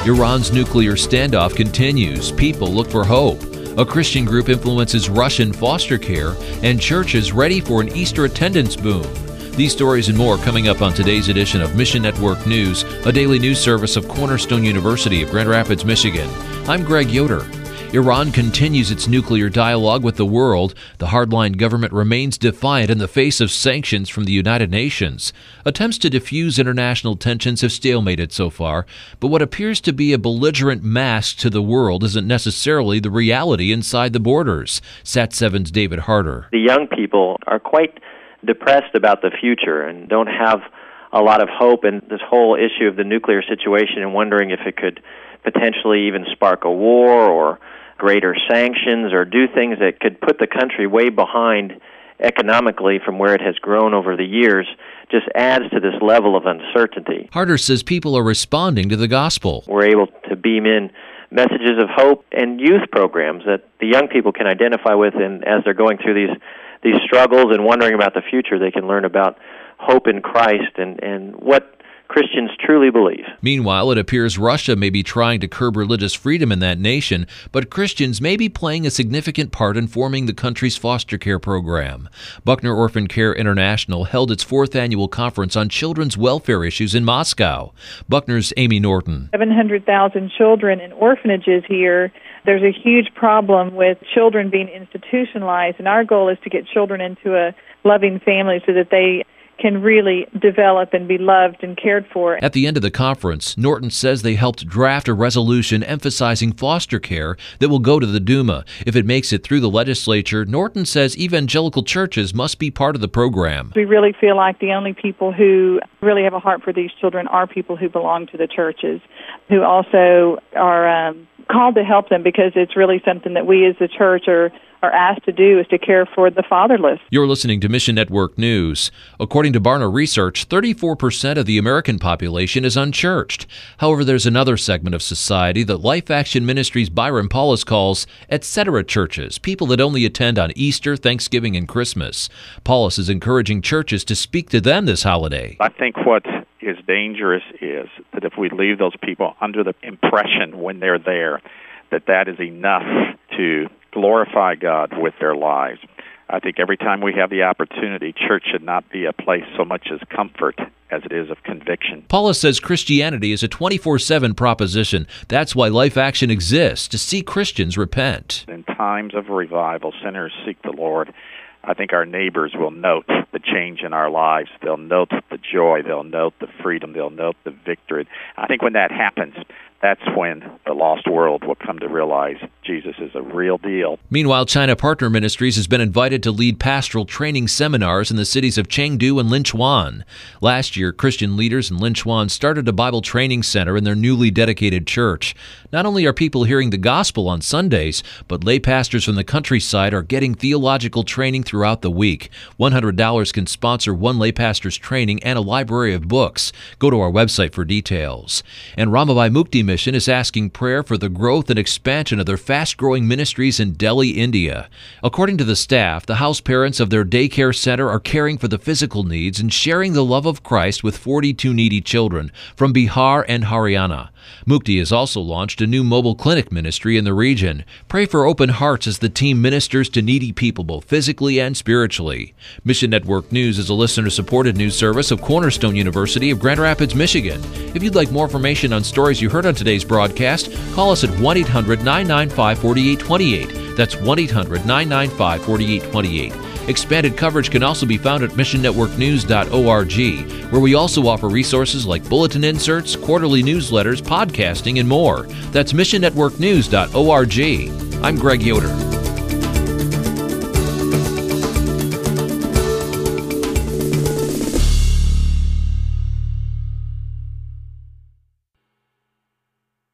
Iran's nuclear standoff continues. People look for hope. A Christian group influences Russian foster care, and churches ready for an Easter attendance boom. These stories and more coming up on today's edition of Mission Network News, a daily news service of Cornerstone University of Grand Rapids, Michigan. I'm Greg Yoder. Iran continues its nuclear dialogue with the world. The hardline government remains defiant in the face of sanctions from the United Nations. Attempts to diffuse international tensions have stalemated so far, but what appears to be a belligerent mask to the world isn't necessarily the reality inside the borders. Sat7's David Harder. The young people are quite depressed about the future and don't have a lot of hope in this whole issue of the nuclear situation and wondering if it could potentially even spark a war or greater sanctions or do things that could put the country way behind economically from where it has grown over the years, just adds to this level of uncertainty. Harder says people are responding to the gospel. We're able to beam in messages of hope and youth programs that the young people can identify with, and as they're going through these struggles and wondering about the future, they can learn about hope in Christ and what Christians truly believe. Meanwhile, it appears Russia may be trying to curb religious freedom in that nation, but Christians may be playing a significant part in forming the country's foster care program. Buckner Orphan Care International held its 4th annual conference on children's welfare issues in Moscow. Buckner's Amy Norton. 700,000 children in orphanages here. There's a huge problem with children being institutionalized, and our goal is to get children into a loving family so that they can really develop and be loved and cared for. At the end of the conference, Norton says they helped draft a resolution emphasizing foster care that will go to the Duma. If it makes it through the legislature, Norton says evangelical churches must be part of the program. We really feel like the only people who really have a heart for these children are people who belong to the churches, who also are called to help them, because it's really something that we as the church are asked to do, is to care for the fatherless. You're listening to Mission Network News. According to Barna Research, 34% of the American population is unchurched. However, there's another segment of society that Life Action Ministries' Byron Paulus calls etc. churches, people that only attend on Easter, Thanksgiving, and Christmas. Paulus is encouraging churches to speak to them this holiday. I think what is dangerous is that if we leave those people under the impression when they're there that is enough to glorify God with their lives. I think every time we have the opportunity, church should not be a place so much as comfort as it is of conviction. Paulus says Christianity is a 24/7 proposition. That's why Life Action exists, to see Christians repent. In times of revival, sinners seek the Lord. I think our neighbors will note the change in our lives. They'll note the joy. They'll note the freedom. They'll note the victory. I think when that happens, that's when the lost world will come to realize Jesus is a real deal. Meanwhile, China Partner Ministries has been invited to lead pastoral training seminars in the cities of Chengdu and Linchuan. Last year, Christian leaders in Linchuan started a Bible training center in their newly dedicated church. Not only are people hearing the gospel on Sundays, but lay pastors from the countryside are getting theological training throughout the week. $100 can sponsor one lay pastor's training and a library of books. Go to our website for details. And Ramabai Mukti Mission is asking prayer for the growth and expansion of their fast-growing ministries in Delhi, India. According to the staff, the house parents of their daycare center are caring for the physical needs and sharing the love of Christ with 42 needy children from Bihar and Haryana. Mukti has also launched a new mobile clinic ministry in the region. Pray for open hearts as the team ministers to needy people both physically and spiritually. Mission Network News is a listener-supported news service of Cornerstone University of Grand Rapids, Michigan. If you'd like more information on stories you heard on today's broadcast, call us at 1-800-995-4828. That's 1-800-995-4828. Expanded coverage can also be found at missionnetworknews.org, where we also offer resources like bulletin inserts, quarterly newsletters, podcasting, and more. That's missionnetworknews.org. I'm Greg Yoder.